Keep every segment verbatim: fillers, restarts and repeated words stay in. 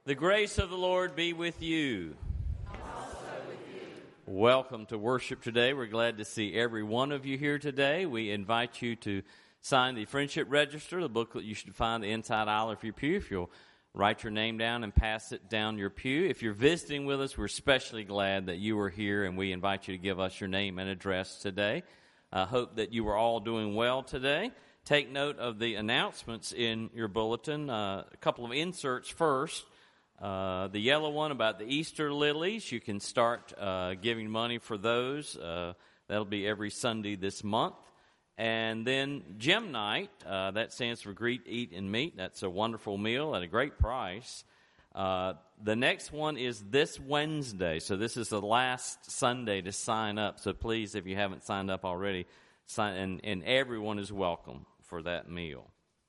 The grace of the Lord be with you. Also with you. Welcome to worship today. We're glad to see every one of you here today. We invite you to sign the Friendship Register, the booklet you should find the inside aisle of your pew. If you'll write your name down and pass it down your pew. If you're visiting with us, we're especially glad that you are here, and we invite you to give us your name and address today. I hope that you are all doing well today. Take note of the announcements in your bulletin. Uh, a couple of inserts first. Uh, the yellow one about the Easter lilies, you can start uh, giving money for those. Uh, that'll be every Sunday this month. And then Gem Night, uh, that stands for Greet, Eat, and Meet. That's a wonderful meal at a great price. Uh, the next one is this Wednesday, so this is the last Sunday to sign up. So please, if you haven't signed up already, sign, and, and everyone is welcome for that meal.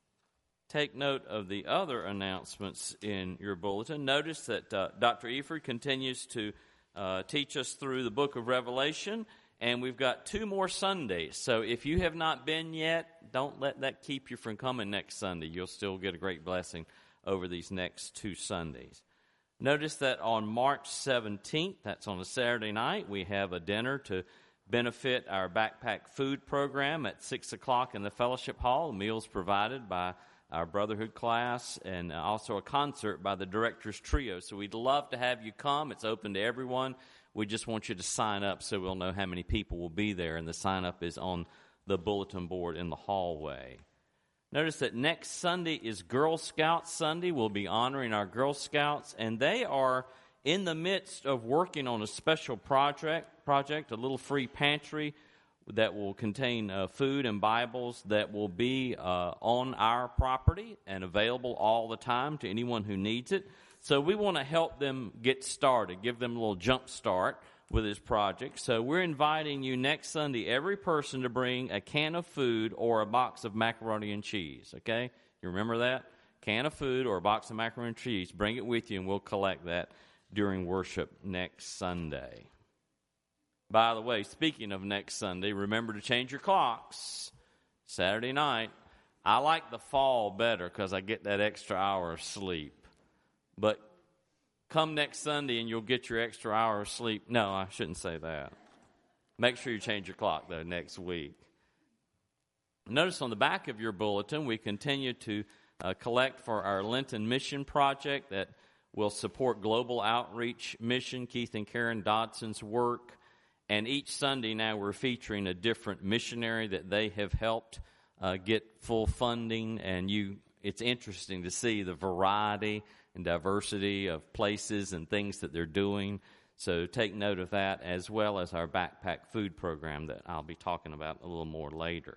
Take note of the other announcements in your bulletin. Notice that uh, Doctor Eford continues to uh, teach us through the book of Revelation, and we've got two more Sundays. So if you have not been yet, don't let that keep you from coming next Sunday. You'll still get a great blessing over these next two Sundays. Notice that on March seventeenth, that's on a Saturday night, we have a dinner to benefit our backpack food program at six o'clock in the fellowship hall. Meals provided by our Brotherhood class, and also a concert by the Directors Trio. So we'd love to have you come. It's open to everyone. We just want you to sign up so we'll know how many people will be there, and the sign-up is on the bulletin board in the hallway. Notice that next Sunday is Girl Scouts Sunday. We'll be honoring our Girl Scouts, and they are in the midst of working on a special project, project, a little free pantry that will contain uh, food and Bibles that will be uh, on our property and available all the time to anyone who needs it. So we want to help them get started, give them a little jump start with this project. So we're inviting you next Sunday, every person to bring a can of food or a box of macaroni and cheese, okay? You remember that? Can of food or a box of macaroni and cheese. Bring it with you, and we'll collect that during worship next Sunday. By the way, speaking of next Sunday, remember to change your clocks. Saturday night. I like the fall better because I get that extra hour of sleep. But come next Sunday and you'll get your extra hour of sleep. No, I shouldn't say that. Make sure you change your clock, though, next week. Notice on the back of your bulletin, we continue to uh, collect for our Lenten Mission Project that will support global outreach mission, Keith and Karen Dodson's work. And each Sunday now we're featuring a different missionary that they have helped uh, get full funding. And you, it's interesting to see the variety and diversity of places and things that they're doing. So take note of that, as well as our backpack food program that I'll be talking about a little more later.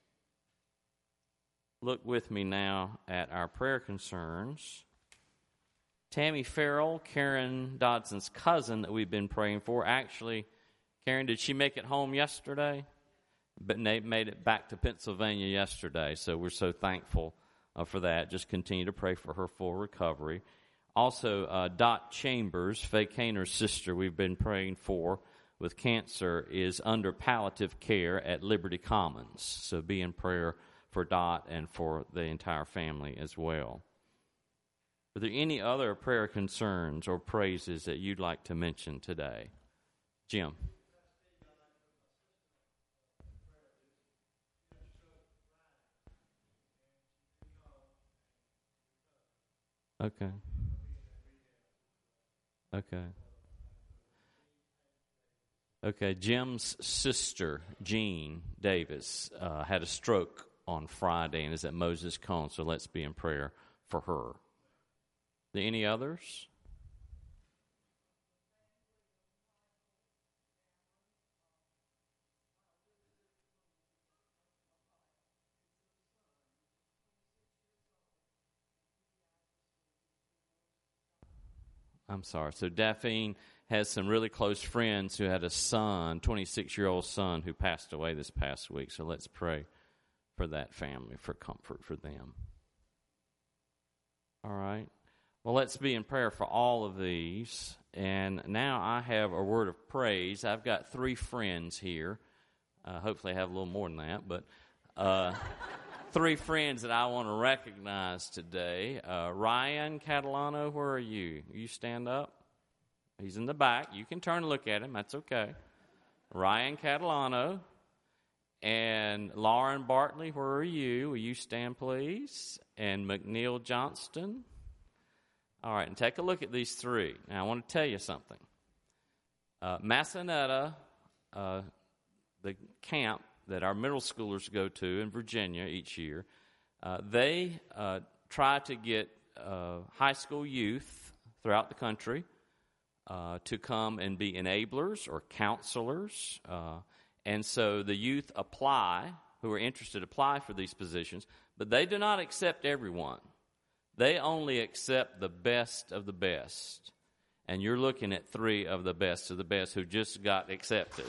Look with me now at our prayer concerns. Tammy Farrell, Karen Dodson's cousin that we've been praying for, actually, Karen, did she make it home yesterday? But Nate made it back to Pennsylvania yesterday, so we're so thankful uh, for that. Just continue to pray for her full recovery. Also, uh, Dot Chambers, Faye Kaner's sister, we've been praying for with cancer, is under palliative care at Liberty Commons. So be in prayer for Dot and for the entire family as well. Are there any other prayer concerns or praises that you'd like to mention today? Jim. Okay. Okay. Okay. Jim's sister, Jean Davis, uh, had a stroke on Friday and is at Moses Cone, so let's be in prayer for her. Are there any others? I'm sorry. So Daphne has some really close friends who had a son, twenty-six-year-old son, who passed away this past week. So let's pray for that family, for comfort for them. All right. Well, let's be in prayer for all of these. And now I have a word of praise. I've got three friends here. Uh, hopefully I have a little more than that. But uh, three friends that I want to recognize today. Uh, Ryan Catalano, where are you? You stand up. He's in the back. You can turn and look at him. That's okay. Ryan Catalano. And Lauren Bartley, where are you? Will you stand, please? And McNeil Johnston. All right, and take a look at these three. Now, I want to tell you something. Uh, Massanetta, uh, the camp that our middle schoolers go to in Virginia each year, uh, they uh, try to get uh, high school youth throughout the country uh, to come and be enablers or counselors. Uh, and so the youth apply, who are interested, apply for these positions, but they do not accept everyone. They only accept the best of the best. And you're looking at three of the best of the best who just got accepted.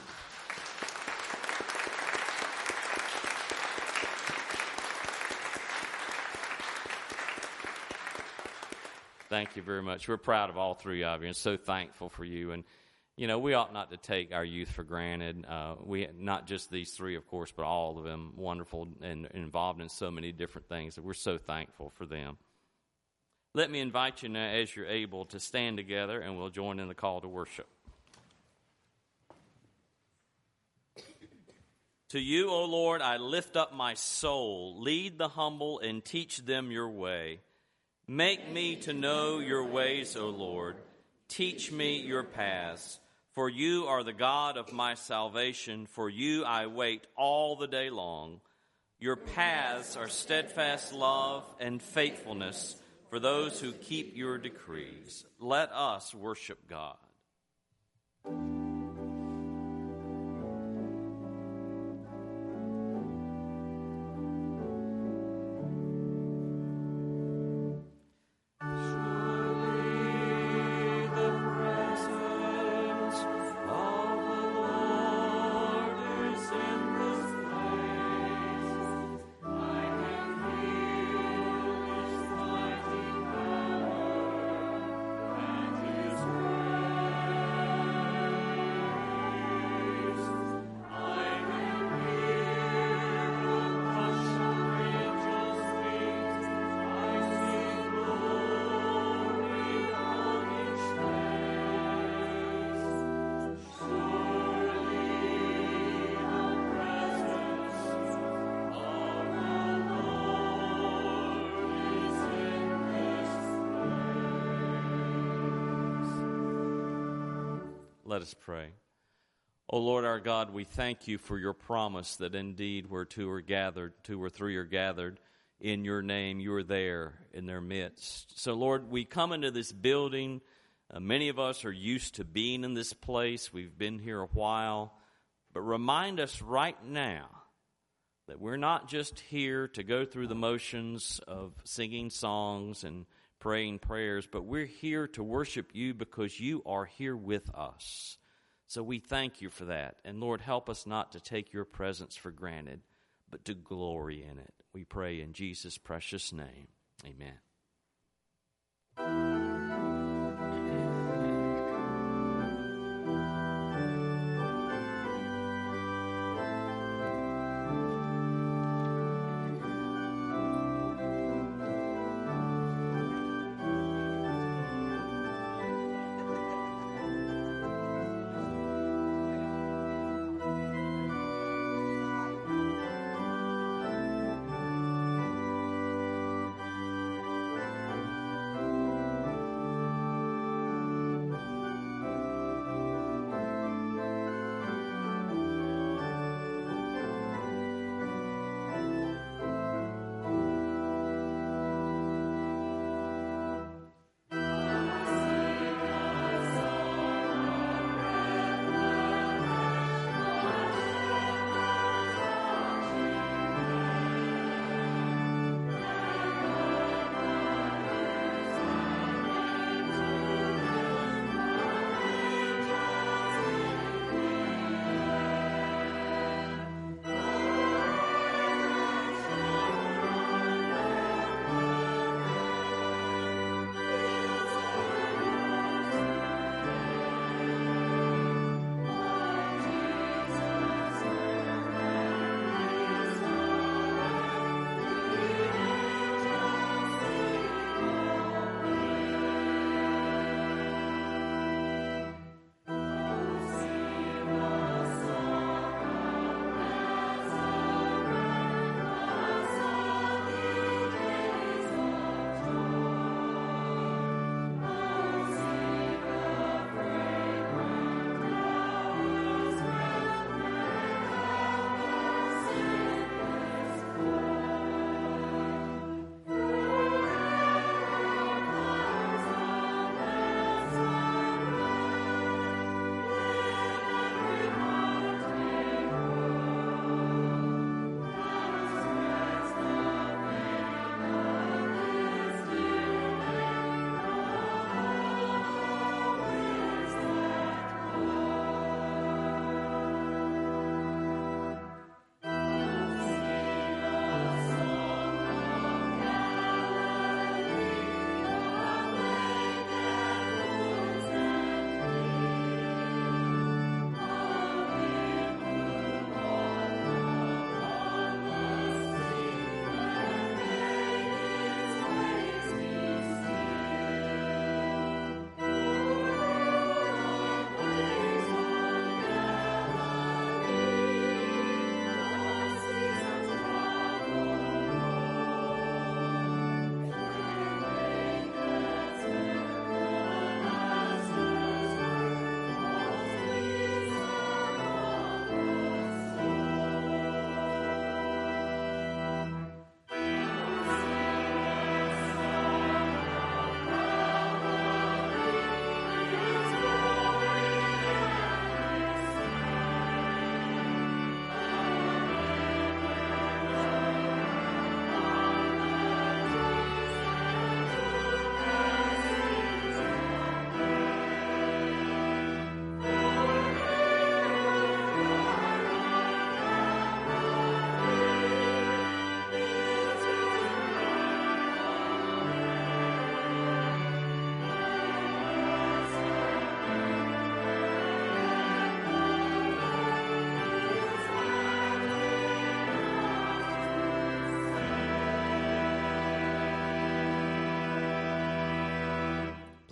Thank you very much. We're proud of all three of you and so thankful for you. And, you know, we ought not to take our youth for granted. Uh, we not just these three, of course, but all of them wonderful and involved in so many different things. We're so thankful for them. Let me invite you now, as you're able, to stand together, and we'll join in the call to worship. To you, O Lord, I lift up my soul. Lead the humble and teach them your way. Make me to know your ways, O Lord. Teach me your paths. For you are the God of my salvation. For you I wait all the day long. Your paths are steadfast love and faithfulness for those who keep your decrees. Let us worship God. Let us pray. O Lord our God, we thank you for your promise that indeed where two are gathered, two or three are gathered in your name, you are there in their midst. So Lord, we come into this building. Uh, many of us are used to being in this place. We've been here a while. But remind us right now that we're not just here to go through the motions of singing songs and praying prayers, but we're here to worship you because you are here with us. So we thank you for that. And Lord, help us not to take your presence for granted, but to glory in it. We pray in Jesus' precious name. Amen.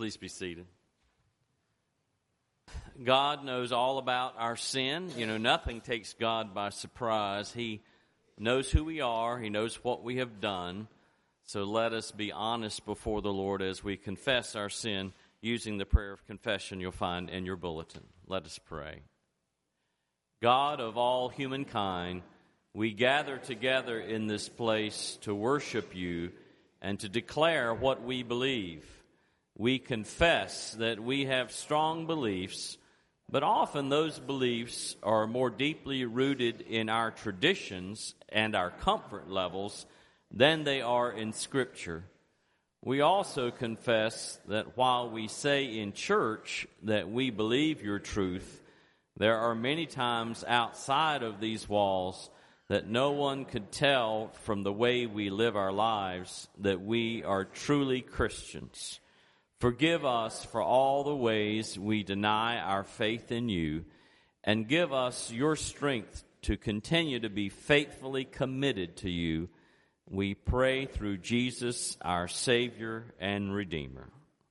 Please be seated. God knows all about our sin. You know, nothing takes God by surprise. He knows who we are. He knows what we have done. So let us be honest before the Lord as we confess our sin using the prayer of confession you'll find in your bulletin. Let us pray. God of all humankind, we gather together in this place to worship you and to declare what we believe. We confess that we have strong beliefs, but often those beliefs are more deeply rooted in our traditions and our comfort levels than they are in Scripture. We also confess that while we say in church that we believe your truth, there are many times outside of these walls that no one could tell from the way we live our lives that we are truly Christians. Forgive us for all the ways we deny our faith in you, and give us your strength to continue to be faithfully committed to you. We pray through Jesus, our Savior and Redeemer.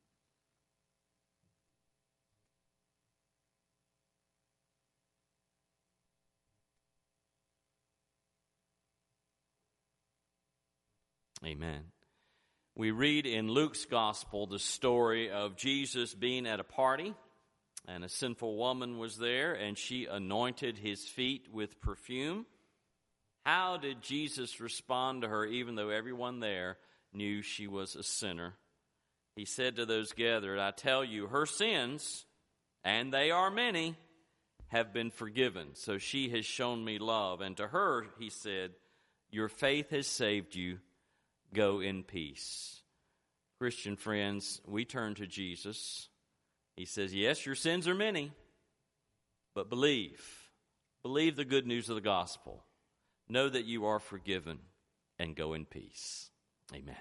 Amen. We read in Luke's gospel the story of Jesus being at a party, and a sinful woman was there, and she anointed his feet with perfume. How did Jesus respond to her, even though everyone there knew she was a sinner? He said to those gathered, I tell you, her sins, and they are many, have been forgiven. So she has shown me love. And to her, he said, your faith has saved you. Go in peace. Christian friends, we turn to Jesus. He says, yes, your sins are many, but believe. Believe the good news of the gospel. Know that you are forgiven, and go in peace. Amen.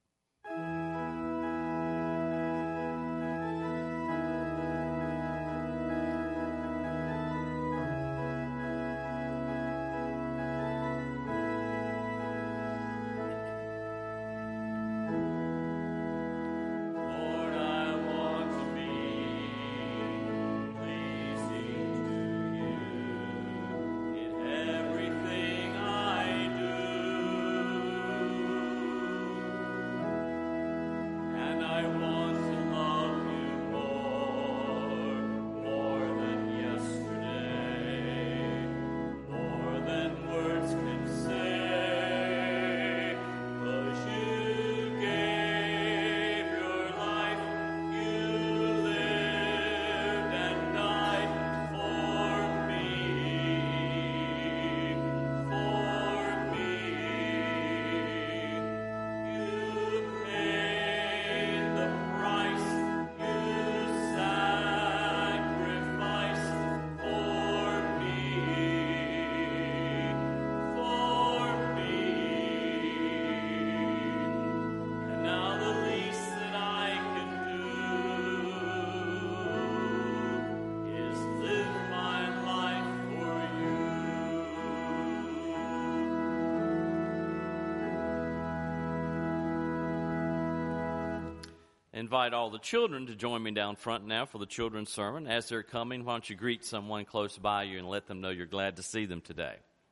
Invite all the children to join me down front now for the children's sermon. As they're coming, why don't you greet someone close by you and let them know you're glad to see them today.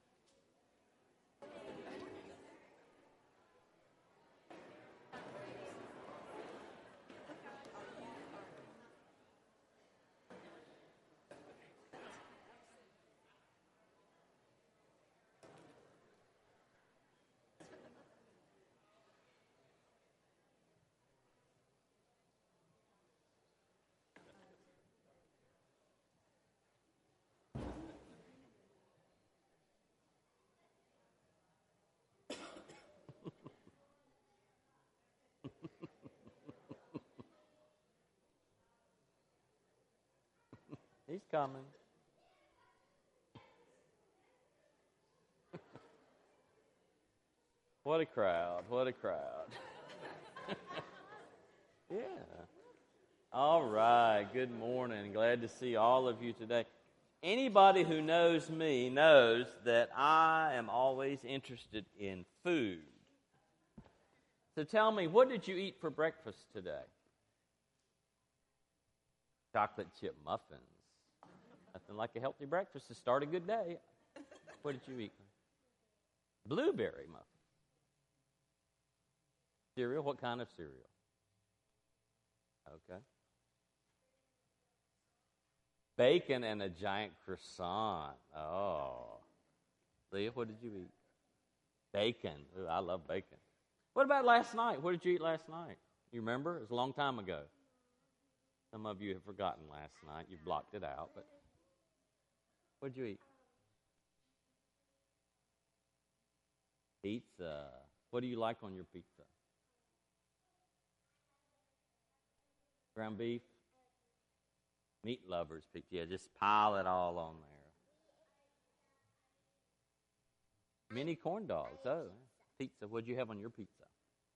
He's coming. What a crowd. What a crowd. Yeah. All right. Good morning. Glad to see all of you today. Anybody who knows me knows that I am always interested in food. So tell me, what did you eat for breakfast today? chocolate chip muffins. Nothing like a healthy breakfast to start a good day. What did you eat? Blueberry muffin. Cereal? What kind of cereal? Okay. Bacon and a giant croissant. Oh. Leah, what did you eat? Bacon. Ooh, I love bacon. What about last night? What did you eat last night? You remember? It was a long time ago. Some of you have forgotten last night. You blocked it out. But what did you eat? Pizza. What do you like on your pizza? Ground beef? Meat lovers pizza. Yeah, just pile it all on there. Mini corn dogs. Oh, pizza. What did you have on your pizza?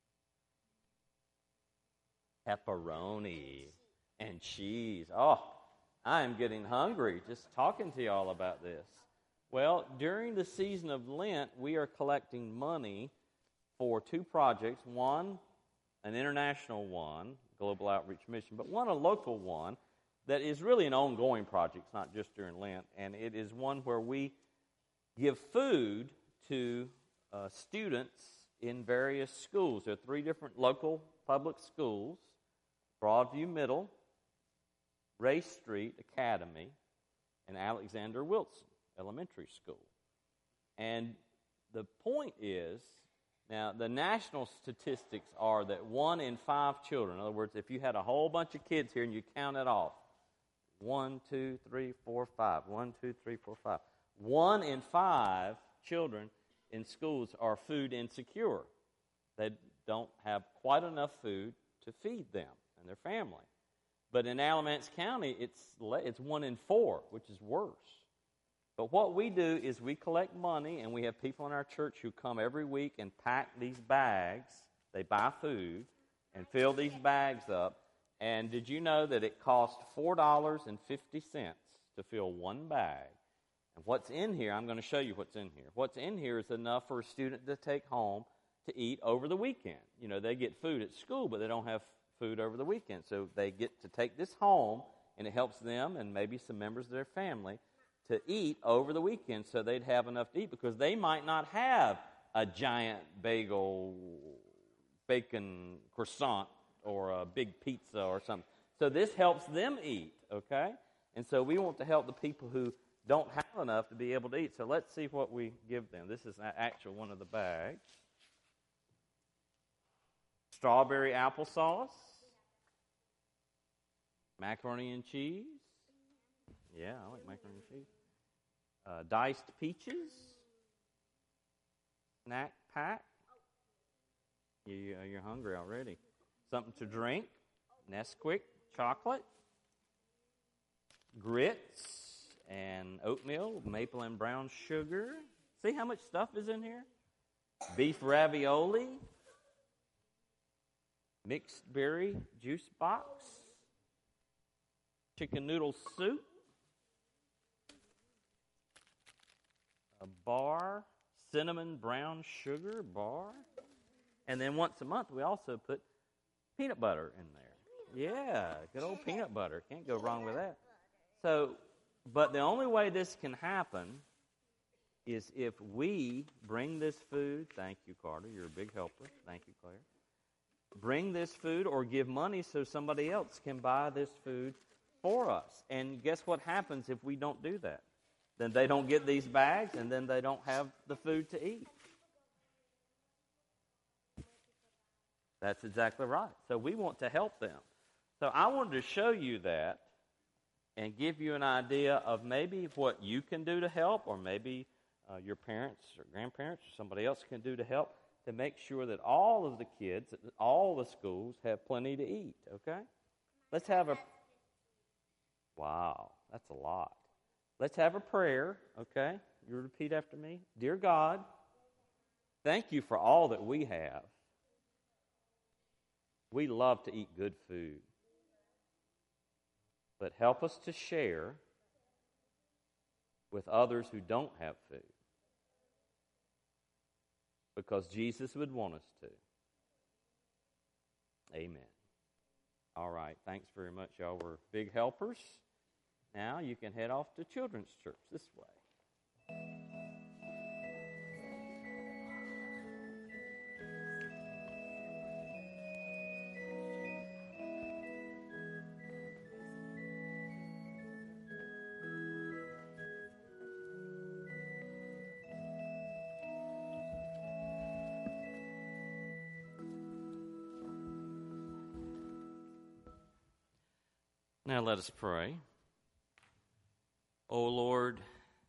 Pepperoni and cheese. Oh, I am getting hungry just talking to y'all about this. Well, during the season of Lent, we are collecting money for two projects. One, an international one, Global Outreach Mission, but one, a local one that is really an ongoing project. It's not just during Lent. And it is one where we give food to uh, students in various schools. There are three different local public schools: Broadview Middle, Ray Street Academy, and Alexander Wilson Elementary School. And the point is, now the national statistics are that one in five children, in other words, if you had a whole bunch of kids here and you count it off, one, two, three, four, five, one, two, three, four, five, one in five children in schools are food insecure. They don't have quite enough food to feed them and their family. But in Alamance County, it's it's one in four, which is worse. But what we do is we collect money, and we have people in our church who come every week and pack these bags. They buy food and fill these bags up. And did you know that it costs four dollars and fifty cents to fill one bag? And what's in here, I'm going to show you what's in here. What's in here is enough for a student to take home to eat over the weekend. You know, they get food at school, but they don't have food over the weekend. So they get to take this home, and it helps them and maybe some members of their family to eat over the weekend so they'd have enough to eat, because they might not have a giant bagel, bacon croissant, or a big pizza or something. So this helps them eat, okay? And so we want to help the people who don't have enough to be able to eat. So let's see what we give them. This is an actual one of the bags. Strawberry applesauce. Macaroni and cheese. Yeah, I like macaroni and cheese. Uh, diced peaches. Snack pack. You, you're hungry already. Something to drink. Nesquik chocolate. Grits and oatmeal, maple and brown sugar. See how much stuff is in here? Beef ravioli. Mixed berry juice box. Chicken noodle soup. A bar. Cinnamon brown sugar bar. And then once a month we also put peanut butter in there. Yeah, good old peanut butter. Can't go wrong with that. So, but the only way this can happen is if we bring this food. Thank you, Carter. You're a big helper. Thank you, Claire. Bring this food or give money so somebody else can buy this food for us. And guess what happens if we don't do that? Then they don't get these bags, and then they don't have the food to eat. That's exactly right. So we want to help them. So I wanted to show you that and give you an idea of maybe what you can do to help, or maybe uh, your parents or grandparents or somebody else can do to help, to make sure that all of the kids, all the schools have plenty to eat, okay? Let's have a... Wow, that's a lot. Let's have a prayer, okay? You repeat after me. Dear God, thank you for all that we have. We love to eat good food. But help us to share with others who don't have food, because Jesus would want us to. Amen. All right. Thanks very much. Y'all were big helpers. Now you can head off to Children's Church this way. Now let us pray. O Lord,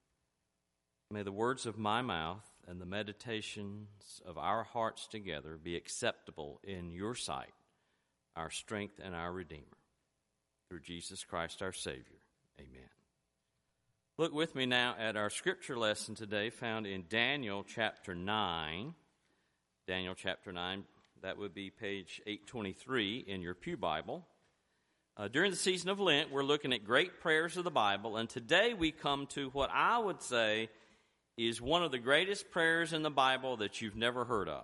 may the words of my mouth and the meditations of our hearts together be acceptable in your sight, our strength and our Redeemer. Through Jesus Christ our Savior. Amen. Look with me now at our scripture lesson today found in Daniel chapter nine. Daniel chapter nine, that would be page eight twenty-three in your pew Bible. Uh, during the season of Lent, we're looking at great prayers of the Bible, and today we come to what I would say is one of the greatest prayers in the Bible that you've never heard of.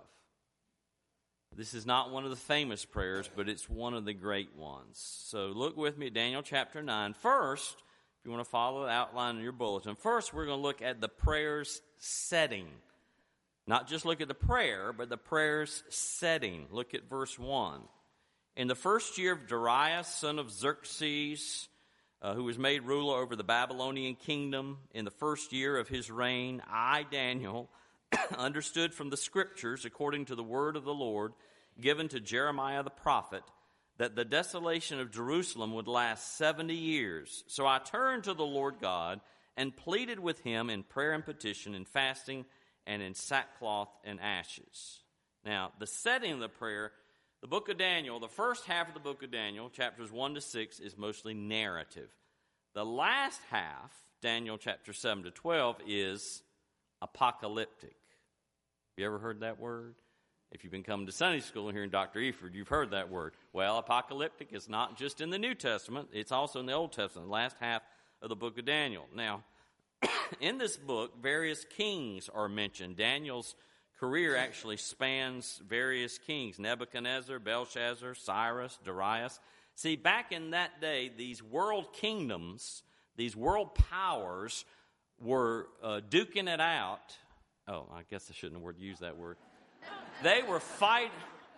This is not one of the famous prayers, but it's one of the great ones. So look with me at Daniel chapter nine. First, if you want to follow the outline in your bulletin, first we're going to look at the prayer's setting. Not just look at the prayer, but the prayer's setting. Look at verse one. In the first year of Darius, son of Xerxes, uh, who was made ruler over the Babylonian kingdom, in the first year of his reign, I, Daniel, understood from the scriptures, according to the word of the Lord, given to Jeremiah the prophet, that the desolation of Jerusalem would last seventy years. So I turned to the Lord God and pleaded with him in prayer and petition, in fasting, and in sackcloth and ashes. Now, the setting of the prayer, the book of Daniel, the first half of the book of Daniel, chapters one to six, is mostly narrative. The last half, Daniel chapter seven to twelve, is apocalyptic. Have you ever heard that word? If you've been coming to Sunday school here in Doctor Eford, you've heard that word. Well, apocalyptic is not just in the New Testament, it's also in the Old Testament, the last half of the book of Daniel. Now, in this book, various kings are mentioned. Daniel's career actually spans various kings: Nebuchadnezzar, Belshazzar, Cyrus, Darius. See, back in that day, these world kingdoms, these world powers were uh, duking it out. Oh, I guess I shouldn't have used that word. They were fight.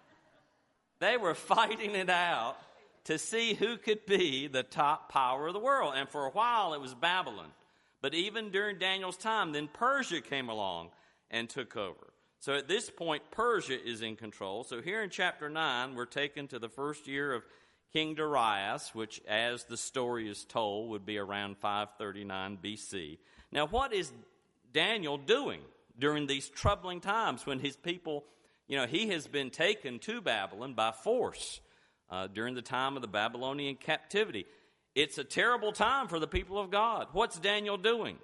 They were fighting it out to see who could be the top power of the world. And for a while, it was Babylon. But even during Daniel's time, then Persia came along and took over. So at this point, Persia is in control. So here in chapter nine, we're taken to the first year of King Darius, which, as the story is told, would be around five thirty-nine B C. Now, what is Daniel doing during these troubling times when his people, you know, he has been taken to Babylon by force uh, during the time of the Babylonian captivity? It's a terrible time for the people of God. What's Daniel doing?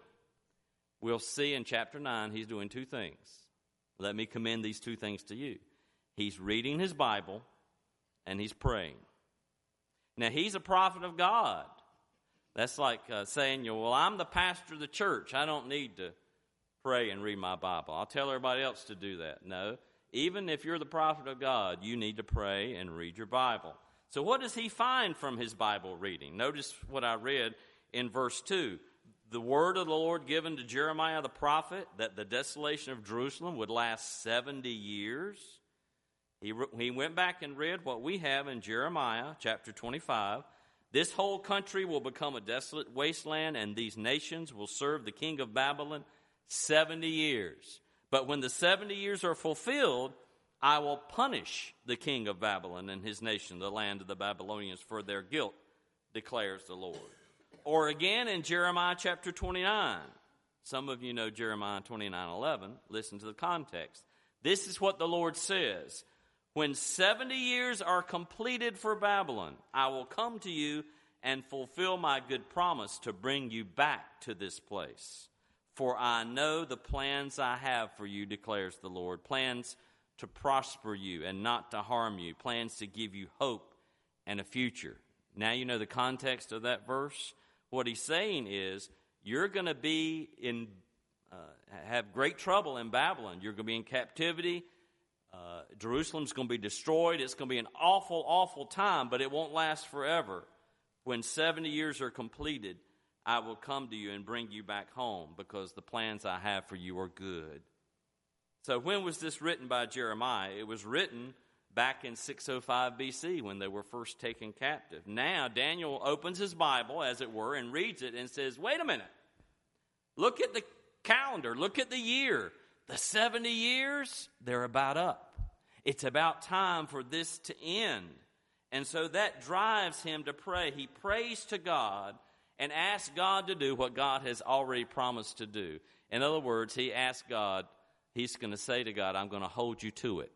We'll see in chapter nine, he's doing two things. Let me commend these two things to you. He's reading his Bible, and he's praying. Now, he's a prophet of God. That's like uh, saying, well, I'm the pastor of the church. I don't need to pray and read my Bible. I'll tell everybody else to do that. No, even if you're the prophet of God, you need to pray and read your Bible. So what does he find from his Bible reading? Notice what I read in verse two. The word of the Lord given to Jeremiah the prophet, that the desolation of Jerusalem would last seventy years. He, re- he went back and read what we have in Jeremiah chapter twenty-five. This whole country will become a desolate wasteland, and these nations will serve the king of Babylon seventy years. But when the seventy years are fulfilled, I will punish the king of Babylon and his nation, the land of the Babylonians, for their guilt, declares the Lord. Or again in Jeremiah chapter twenty-nine. Some of you know Jeremiah twenty-nine eleven. Listen to the context. This is what the Lord says. When seventy years are completed for Babylon, I will come to you and fulfill my good promise to bring you back to this place. For I know the plans I have for you, declares the Lord. Plans to prosper you and not to harm you. Plans to give you hope and a future. Now you know the context of that verse. What he's saying is, you're going to be in, uh, have great trouble in Babylon. You're going to be in captivity. Uh, Jerusalem's going to be destroyed. It's going to be an awful, awful time, but it won't last forever. When seventy years are completed, I will come to you and bring you back home because the plans I have for you are good. So when was this written by Jeremiah? It was written back in six oh five B C when they were first taken captive. Now Daniel opens his Bible, as it were, and reads it and says, wait a minute. Look at the calendar. Look at the year. The seventy years, they're about up. It's about time for this to end. And so that drives him to pray. He prays to God and asks God to do what God has already promised to do. In other words, he asks God, he's going to say to God, I'm going to hold you to it.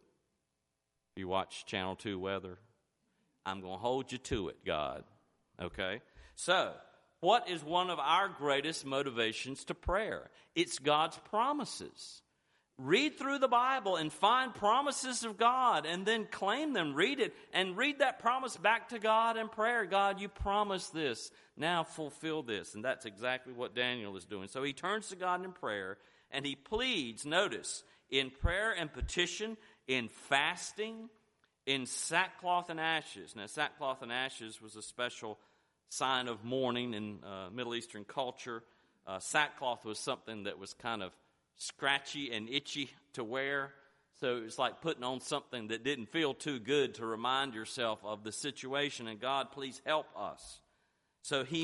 If you watch Channel two Weather, I'm going to hold you to it, God. Okay? So, what is one of our greatest motivations to prayer? It's God's promises. Read through the Bible and find promises of God and then claim them. Read it and read that promise back to God in prayer. God, you promised this. Now fulfill this. And that's exactly what Daniel is doing. So he turns to God in prayer and he pleads, notice, in prayer and petition, in fasting, in sackcloth and ashes. Now, sackcloth and ashes was a special sign of mourning in uh, Middle Eastern culture. Uh, sackcloth was something that was kind of scratchy and itchy to wear. So it's like putting on something that didn't feel too good to remind yourself of the situation. And God, please help us. So he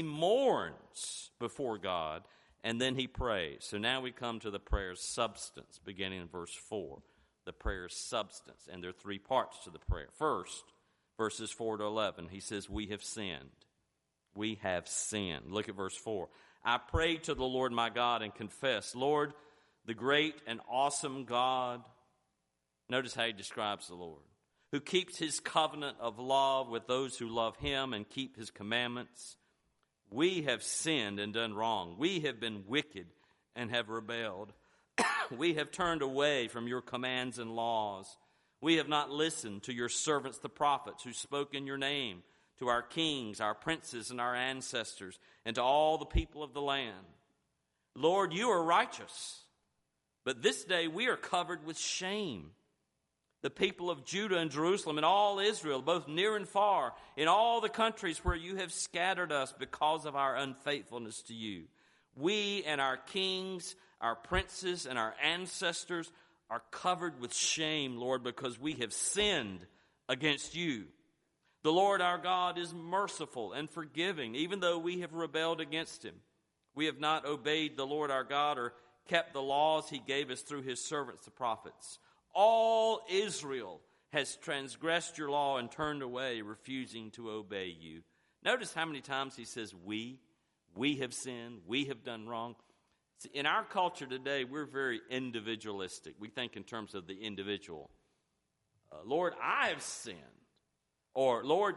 mourns before God and then he prays. So now we come to the prayer's substance, beginning in verse four. The prayer's substance. And there are three parts to the prayer. First, verses four to eleven, he says, we have sinned. We have sinned. Look at verse four. I prayed to the Lord my God and confessed, Lord, the great and awesome God. Notice how he describes the Lord, who keeps his covenant of love with those who love him and keep his commandments. We have sinned and done wrong. We have been wicked and have rebelled. We have turned away from your commands and laws. We have not listened to your servants, the prophets, who spoke in your name, to our kings, our princes, and our ancestors, and to all the people of the land. Lord, you are righteous, but this day we are covered with shame. The people of Judah and Jerusalem and all Israel, both near and far, in all the countries where you have scattered us because of our unfaithfulness to you. We and our kings, our princes, and our ancestors are covered with shame, Lord, because we have sinned against you. The Lord our God is merciful and forgiving, even though we have rebelled against him. We have not obeyed the Lord our God or kept the laws he gave us through his servants, the prophets. All Israel has transgressed your law and turned away, refusing to obey you. Notice how many times he says we. We have sinned. We have done wrong. See, in our culture today, we're very individualistic. We think in terms of the individual. Uh, Lord, I have sinned. Or, Lord,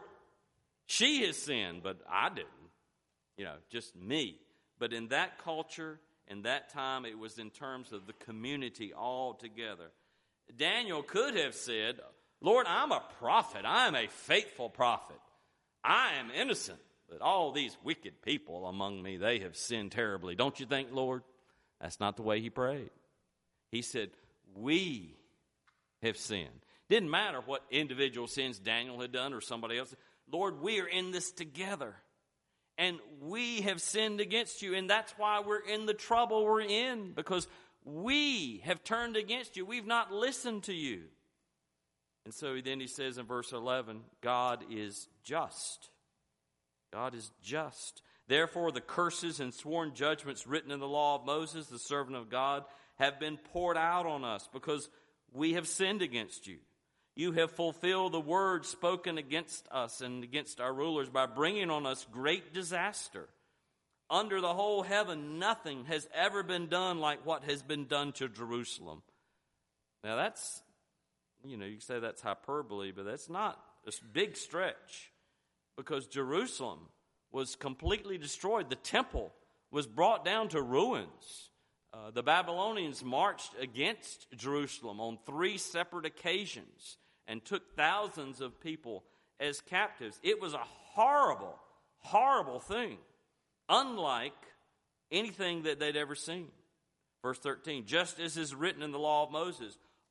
she has sinned, but I didn't. You know, just me. But in that culture, in that time, it was in terms of the community all together. Daniel could have said, Lord, I'm a prophet. I'm a faithful prophet. I am innocent. But all these wicked people among me, they have sinned terribly. Don't you think, Lord? That's not the way he prayed. He said, we have sinned. Didn't matter what individual sins Daniel had done or somebody else. Lord, we are in this together. And we have sinned against you. And that's why we're in the trouble we're in. Because we have turned against you. We've not listened to you. And so then he says in verse eleven, God is just. God is just. Therefore, the curses and sworn judgments written in the law of Moses, the servant of God, have been poured out on us because we have sinned against you. You have fulfilled the word spoken against us and against our rulers by bringing on us great disaster. Under the whole heaven, nothing has ever been done like what has been done to Jerusalem. Now that's, you know, you say that's hyperbole, but that's not a big stretch. Because Jerusalem was completely destroyed. The temple was brought down to ruins. Uh, the Babylonians marched against Jerusalem on three separate occasions and took thousands of people as captives. It was a horrible, horrible thing, unlike anything that they'd ever seen. Verse thirteen, just as is written in the law of Moses,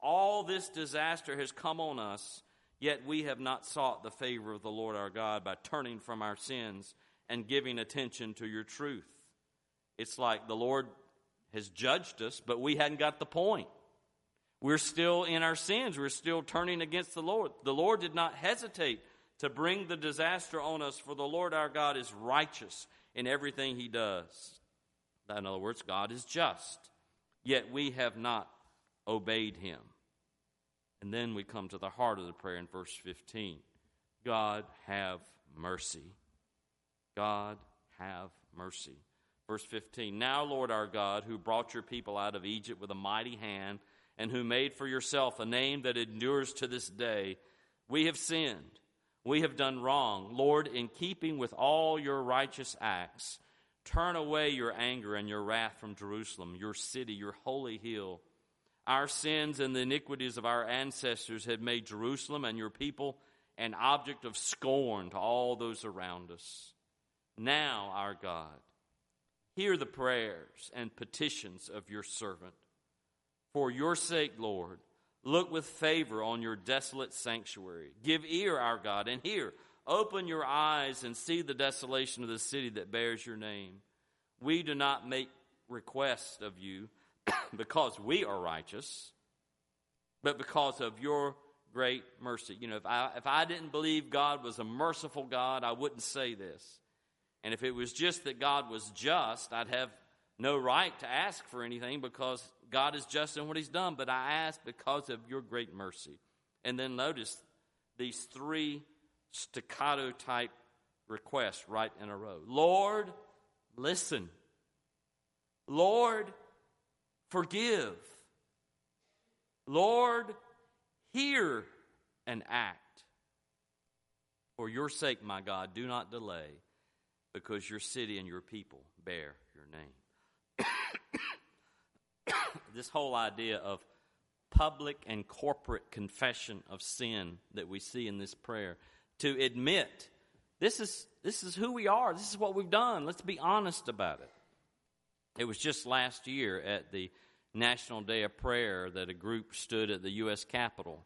All this disaster has come on us, yet we have not sought the favor of the Lord our God by turning from our sins and giving attention to your truth. It's like the Lord has judged us, but we hadn't got the point. We're still in our sins. We're still turning against the Lord. The Lord did not hesitate to bring the disaster on us, for the Lord our God is righteous in everything he does. In other words, God is just, yet we have not obeyed him. And then we come to the heart of the prayer in verse fifteen. God, have mercy. God, have mercy. Verse fifteen, now, Lord our God, who brought your people out of Egypt with a mighty hand, and who made for yourself a name that endures to this day, we have sinned. We have done wrong. Lord, in keeping with all your righteous acts, turn away your anger and your wrath from Jerusalem, your city, your holy hill. Our sins and the iniquities of our ancestors had made Jerusalem and your people an object of scorn to all those around us. Now, our God, hear the prayers and petitions of your servant. For your sake, Lord, look with favor on your desolate sanctuary. Give ear, our God, and hear. Open your eyes and see the desolation of the city that bears your name. We do not make request of you because we are righteous, but because of your great mercy. You know, if I, if I didn't believe God was a merciful God, I wouldn't say this. And if it was just that God was just, I'd have no right to ask for anything because God is just in what he's done. But I ask because of your great mercy. And then notice these three staccato type requests right in a row. Lord, listen. Lord, forgive. Lord, hear and act. For your sake, my God, do not delay, because your city and your people bear your name. This whole idea of public and corporate confession of sin that we see in this prayer, to admit this is this is who we are, this is what we've done, let's be honest about it. It was just last year at the National Day of Prayer that a group stood at the U S Capitol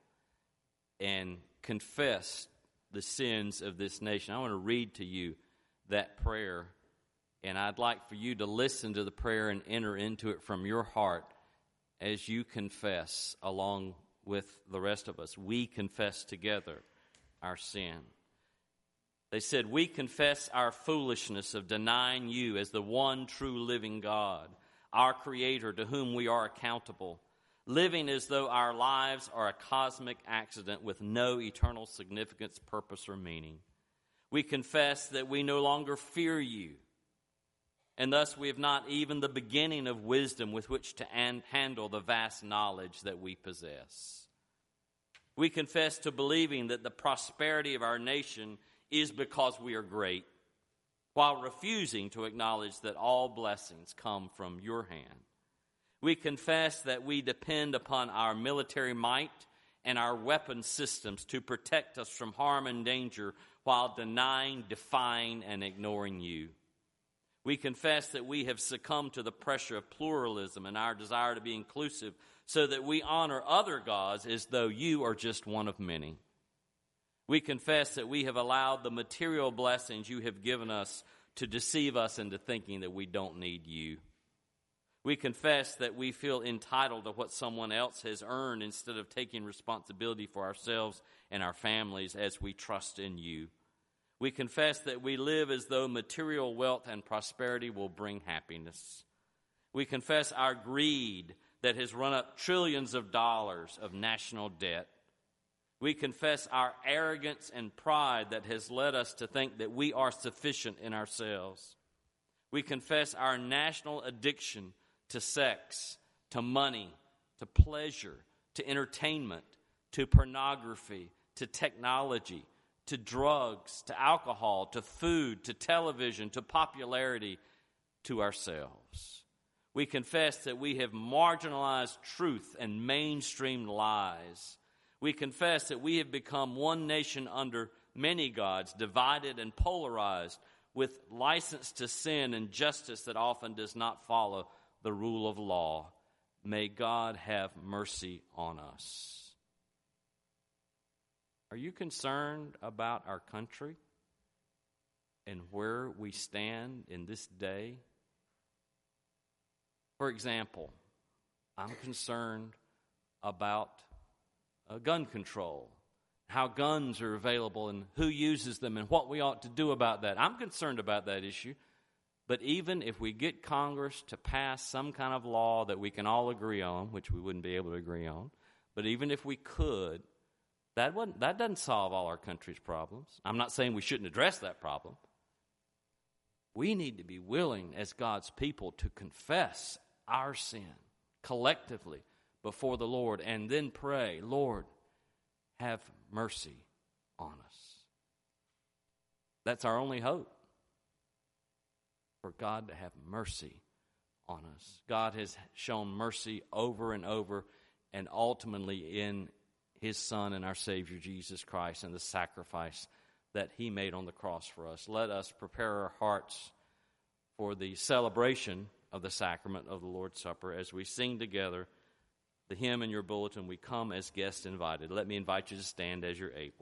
and confessed the sins of this nation. I want to read to you that prayer, and I'd like for you to listen to the prayer and enter into it from your heart as you confess along with the rest of us. We confess together our sin. They said, we confess our foolishness of denying you as the one true living God, our Creator to whom we are accountable, living as though our lives are a cosmic accident with no eternal significance, purpose, or meaning. We confess that we no longer fear you, and thus we have not even the beginning of wisdom with which to an- handle the vast knowledge that we possess. We confess to believing that the prosperity of our nation is because we are great, while refusing to acknowledge that all blessings come from your hand. We confess that we depend upon our military might and our weapon systems to protect us from harm and danger while denying, defying, and ignoring you. We confess that we have succumbed to the pressure of pluralism and our desire to be inclusive so that we honor other gods as though you are just one of many. We confess that we have allowed the material blessings you have given us to deceive us into thinking that we don't need you. We confess that we feel entitled to what someone else has earned instead of taking responsibility for ourselves and our families as we trust in you. We confess that we live as though material wealth and prosperity will bring happiness. We confess our greed that has run up trillions of dollars of national debt. We confess our arrogance and pride that has led us to think that we are sufficient in ourselves. We confess our national addiction to sex, to money, to pleasure, to entertainment, to pornography, to technology, to drugs, to alcohol, to food, to television, to popularity, to ourselves. We confess that we have marginalized truth and mainstreamed lies. We confess that we have become one nation under many gods, divided and polarized, with license to sin and justice that often does not follow the rule of law. May God have mercy on us. Are you concerned about our country and where we stand in this day? For example, I'm concerned about uh, gun control, how guns are available and who uses them and what we ought to do about that. I'm concerned about that issue. But even if we get Congress to pass some kind of law that we can all agree on, which we wouldn't be able to agree on, but even if we could, that wouldn't, that doesn't solve all our country's problems. I'm not saying we shouldn't address that problem. We need to be willing as God's people to confess our sin collectively before the Lord and then pray, Lord, have mercy on us. That's our only hope. For God to have mercy on us. God has shown mercy over and over, and ultimately in His Son and our Savior, Jesus Christ, and the sacrifice that He made on the cross for us. Let us prepare our hearts for the celebration of the sacrament of the Lord's Supper as we sing together the hymn in your bulletin, We Come as Guests Invited. Let me invite you to stand as you're able.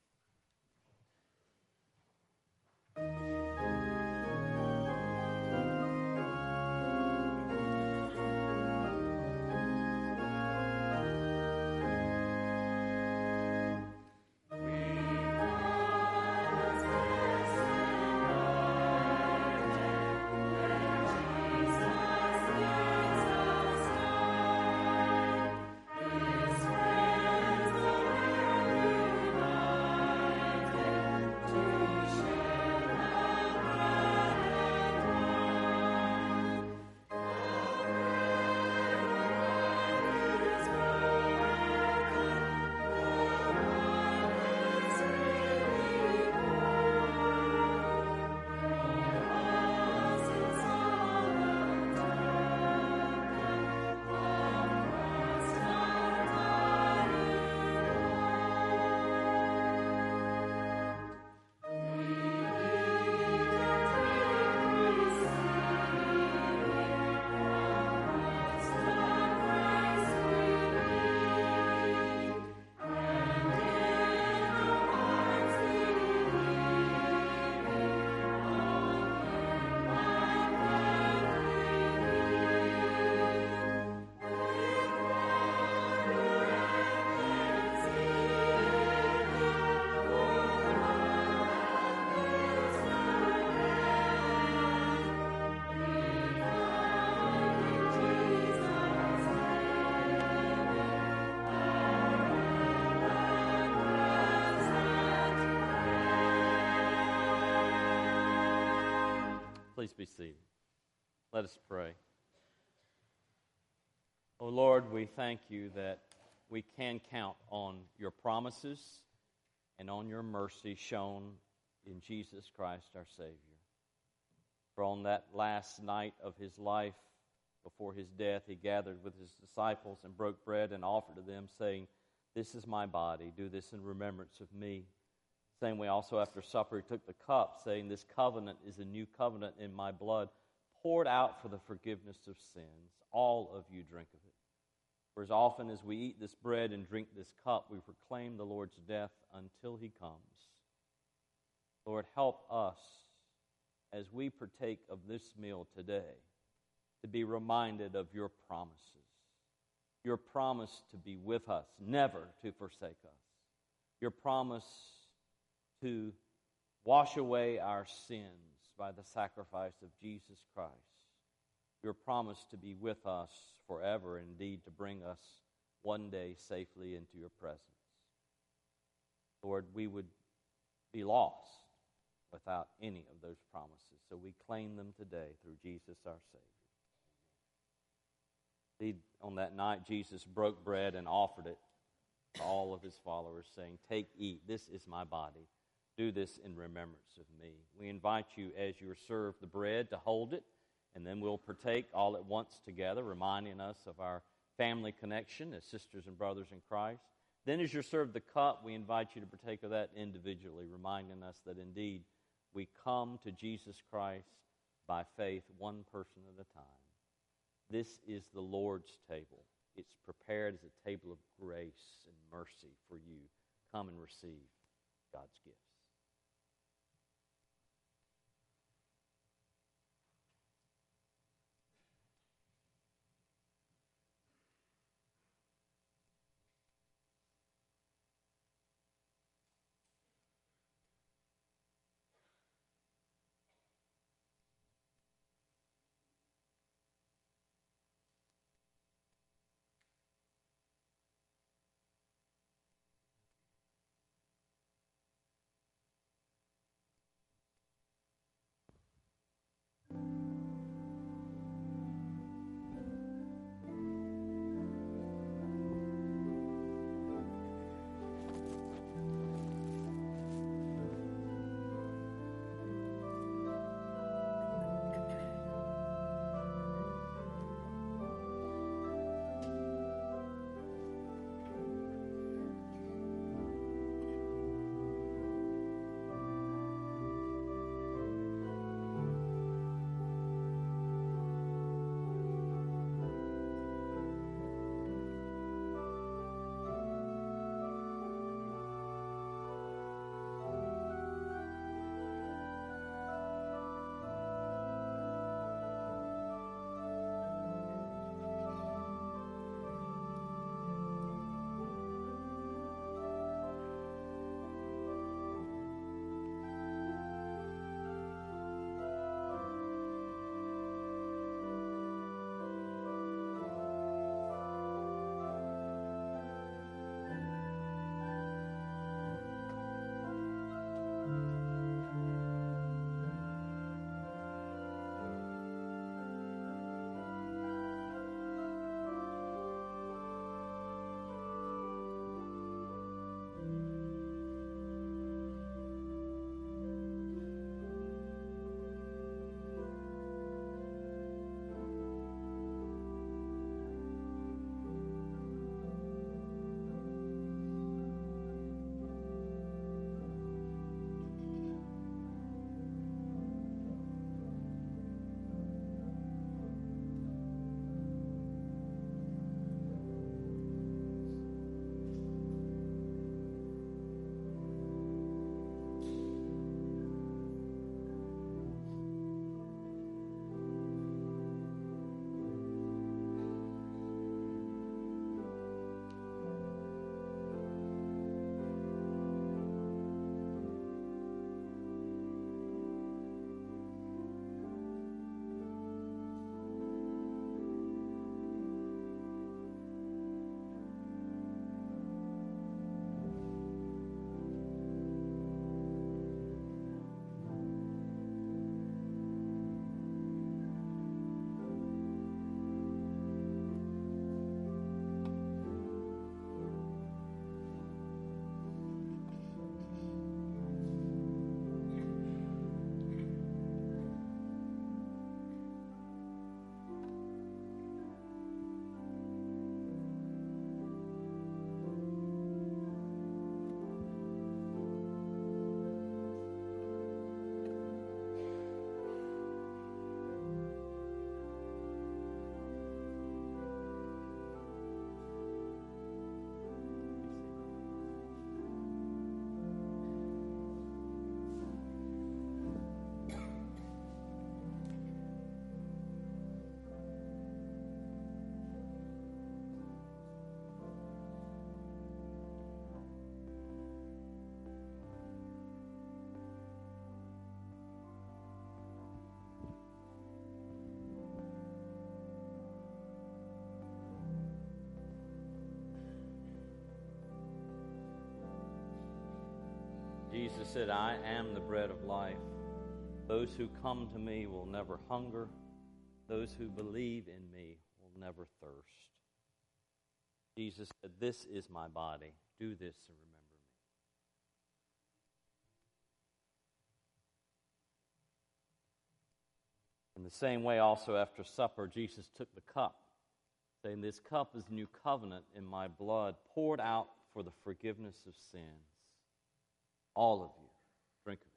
Please be seated. Let us pray. Oh Lord, we thank you that we can count on your promises and on your mercy shown in Jesus Christ our Savior. For on that last night of his life, before his death, he gathered with his disciples and broke bread and offered to them, saying, "This is my body. Do this in remembrance of me." Same way also after supper he took the cup, saying, "This covenant is a new covenant in my blood, poured out for the forgiveness of sins. All of you drink of it. For as often as we eat this bread and drink this cup, we proclaim the Lord's death until he comes." Lord, help us as we partake of this meal today to be reminded of your promises. Your promise to be with us, never to forsake us. Your promise to wash away our sins by the sacrifice of Jesus Christ. Your promise to be with us forever, indeed to bring us one day safely into your presence. Lord, we would be lost without any of those promises, so we claim them today through Jesus our Savior. Indeed, on that night, Jesus broke bread and offered it to all of his followers, saying, "Take, eat, this is my body. Do this in remembrance of me." We invite you as you are served the bread to hold it, and then we'll partake all at once together, reminding us of our family connection as sisters and brothers in Christ. Then as you're served the cup, we invite you to partake of that individually, reminding us that indeed we come to Jesus Christ by faith, one person at a time. This is the Lord's table. It's prepared as a table of grace and mercy for you. Come and receive God's gifts. Jesus said, I am the bread of life. Those who come to me will never hunger. Those who believe in me will never thirst. Jesus said, this is my body. Do this and remember me. In the same way, also after supper, Jesus took the cup, saying, this cup is the new covenant in my blood, poured out for the forgiveness of sins. All of you, drink of it.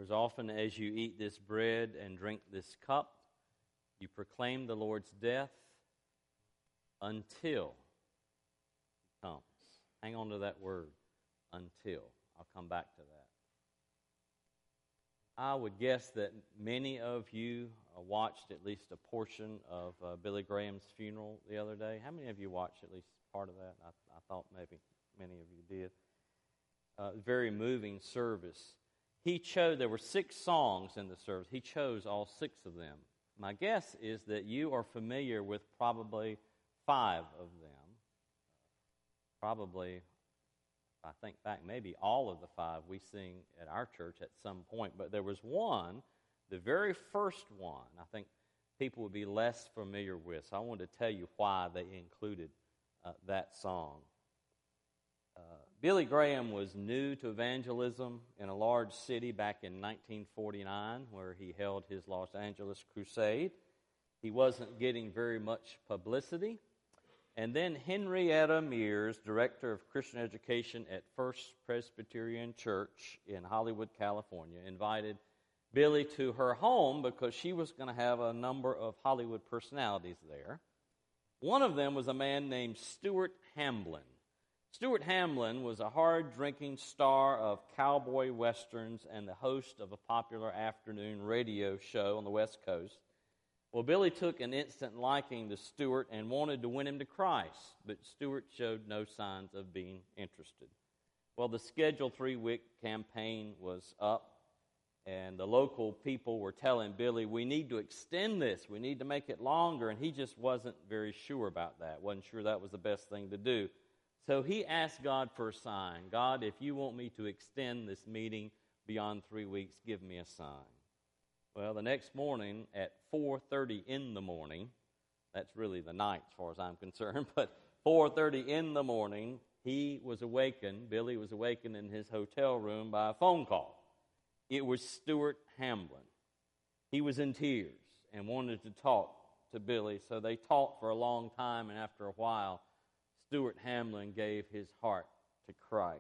as often as you eat this bread and drink this cup, you proclaim the Lord's death until He comes. Hang on to that word, until. I'll come back to that. I would guess that many of you uh, watched at least a portion of uh, Billy Graham's funeral the other day. How many of you watched at least part of that? I, I thought maybe many of you did. Uh, very moving service. He chose, there were six songs in the service. He chose all six of them. My guess is that you are familiar with probably five of them. Probably, I think back, maybe all of the five we sing at our church at some point. But there was one, the very first one, I think people would be less familiar with. So I wanted to tell you why they included uh, that song. Uh, Billy Graham was new to evangelism in a large city back in nineteen forty-nine, where he held his Los Angeles crusade. He wasn't getting very much publicity. And then Henrietta Mears, director of Christian education at First Presbyterian Church in Hollywood, California, invited Billy to her home because she was going to have a number of Hollywood personalities there. One of them was a man named Stuart Hamblin. Stuart Hamblin was a hard-drinking star of cowboy westerns and the host of a popular afternoon radio show on the West Coast. Well, Billy took an instant liking to Stuart and wanted to win him to Christ, but Stuart showed no signs of being interested. Well, the scheduled three-week campaign was up, and the local people were telling Billy, we need to extend this, we need to make it longer, and he just wasn't very sure about that, wasn't sure that was the best thing to do. So he asked God for a sign. God, if you want me to extend this meeting beyond three weeks, give me a sign. Well, the next morning at four thirty in the morning, that's really the night as far as I'm concerned, but four thirty in the morning, he was awakened, Billy was awakened in his hotel room by a phone call. It was Stuart Hamblin. He was in tears and wanted to talk to Billy, so they talked for a long time, and after a while, Stuart Hamblin gave his heart to Christ.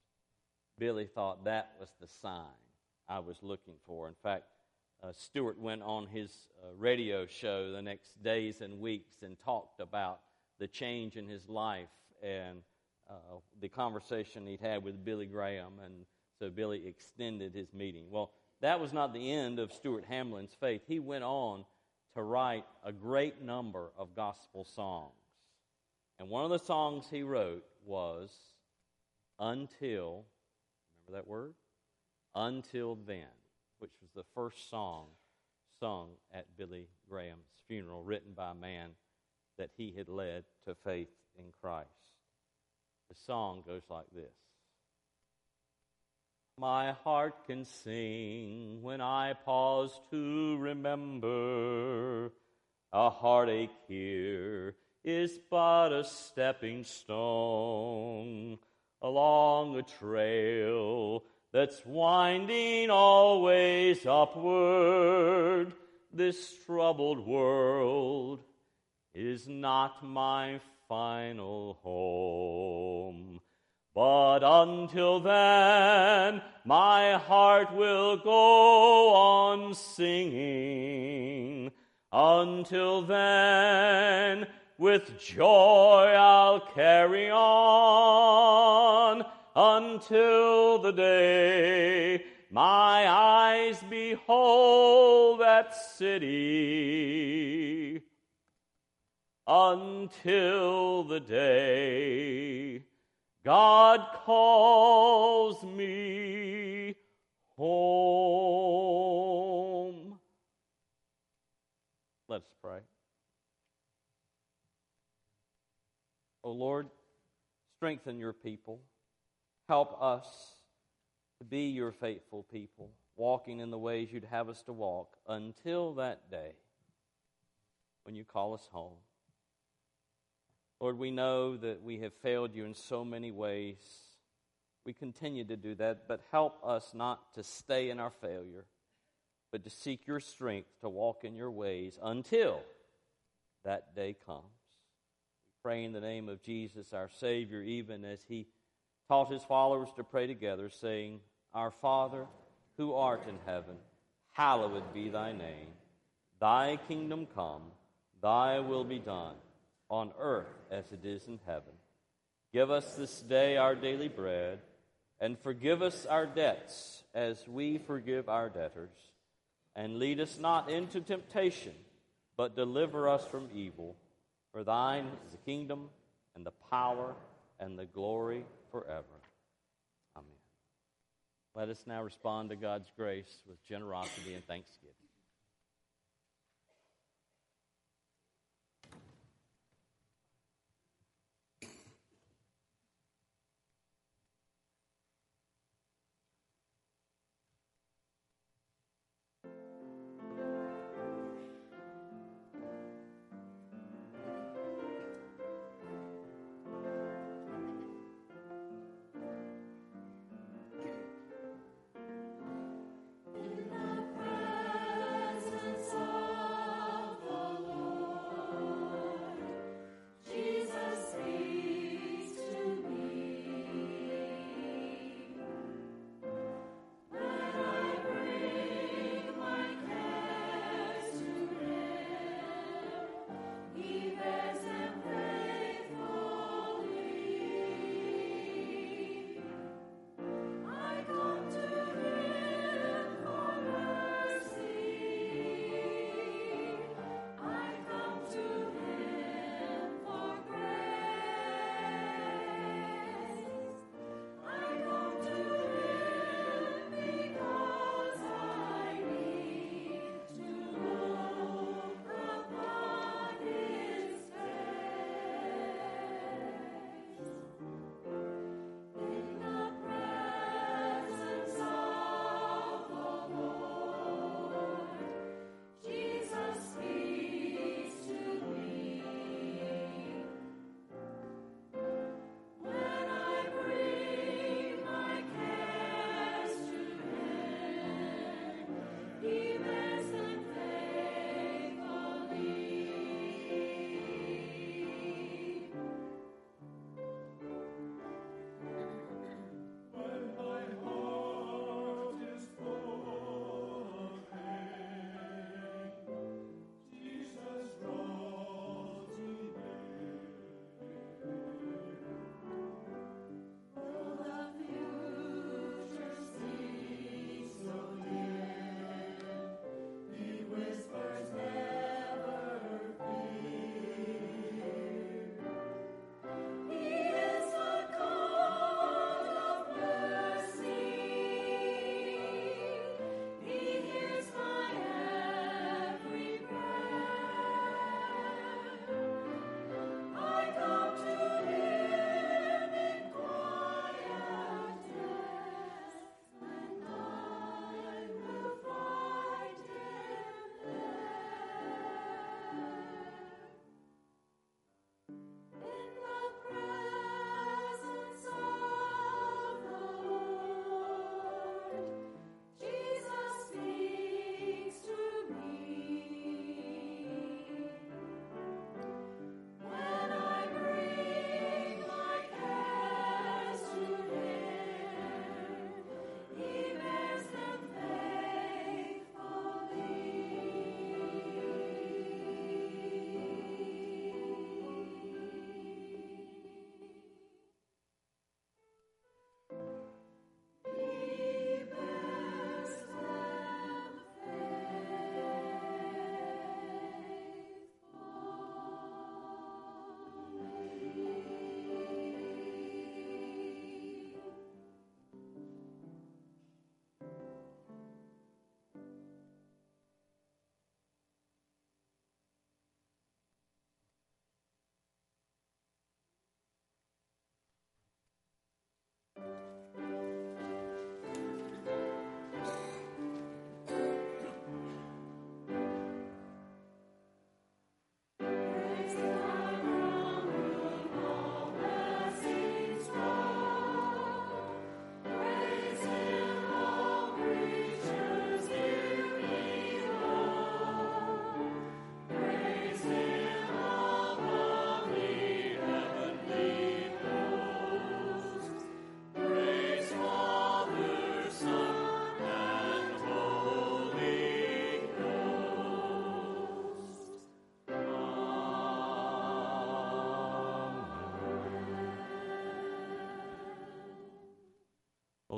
Billy thought that was the sign I was looking for. In fact, Uh, Stuart went on his uh, radio show the next days and weeks and talked about the change in his life and uh, the conversation he'd had with Billy Graham, and so Billy extended his meeting. Well, that was not the end of Stuart Hamblin's faith. He went on to write a great number of gospel songs. And one of the songs he wrote was Until, remember that word? Until Then, which was the first song sung at Billy Graham's funeral, written by a man that he had led to faith in Christ. The song goes like this. My heart can sing when I pause to remember. A heartache here is but a stepping stone along a trail that's winding always upward. This troubled world is not my final home. But until then, my heart will go on singing. Until then, with joy I'll carry on. Until the day my eyes behold that city. Until the day God calls me home. Let's pray. O Lord, strengthen your people. Help us to be your faithful people, walking in the ways you'd have us to walk until that day when you call us home. Lord, we know that we have failed you in so many ways. We continue to do that, but help us not to stay in our failure, but to seek your strength to walk in your ways until that day comes. We pray in the name of Jesus, our Savior, even as he taught his followers to pray together, saying, Our Father, who art in heaven, hallowed be thy name. Thy kingdom come, thy will be done, on earth as it is in heaven. Give us this day our daily bread, and forgive us our debts as we forgive our debtors. And lead us not into temptation, but deliver us from evil. For thine is the kingdom, and the power, and the glory forever. Amen. Let us now respond to God's grace with generosity and thanksgiving.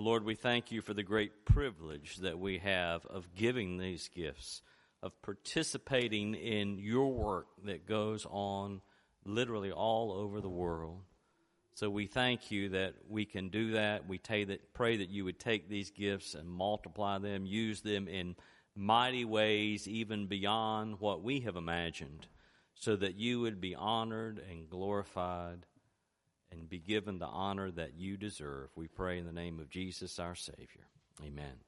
Lord, we thank you for the great privilege that we have of giving these gifts, of participating in your work that goes on literally all over the world. So we thank you that we can do that. We pray that, pray that you would take these gifts and multiply them, use them in mighty ways, even beyond what we have imagined, so that you would be honored and glorified and be given the honor that you deserve. We pray in the name of Jesus, our Savior. Amen.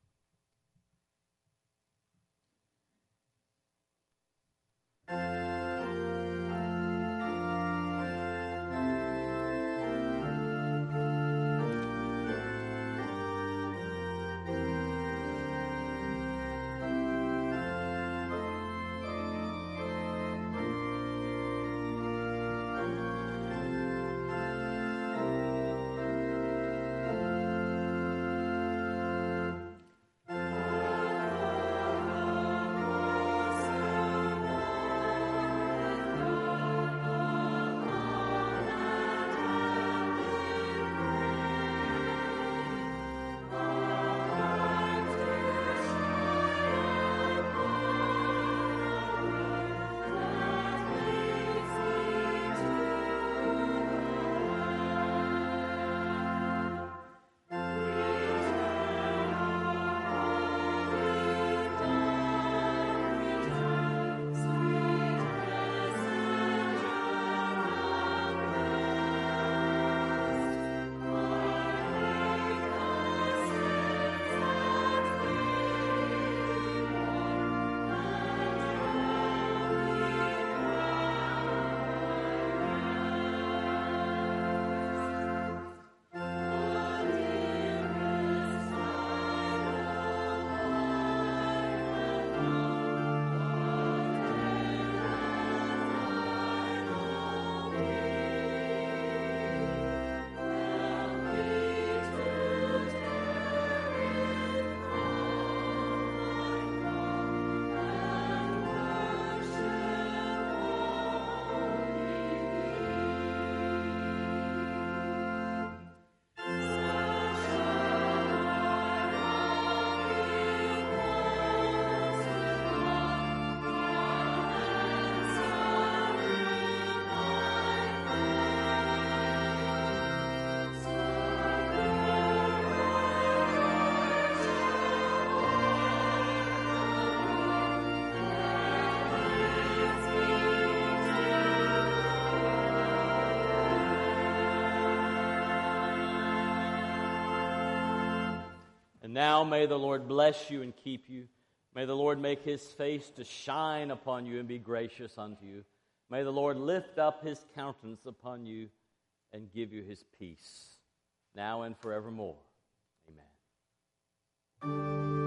And now may the Lord bless you and keep you. May the Lord make his face to shine upon you and be gracious unto you. May the Lord lift up his countenance upon you and give you his peace, now and forevermore. Amen.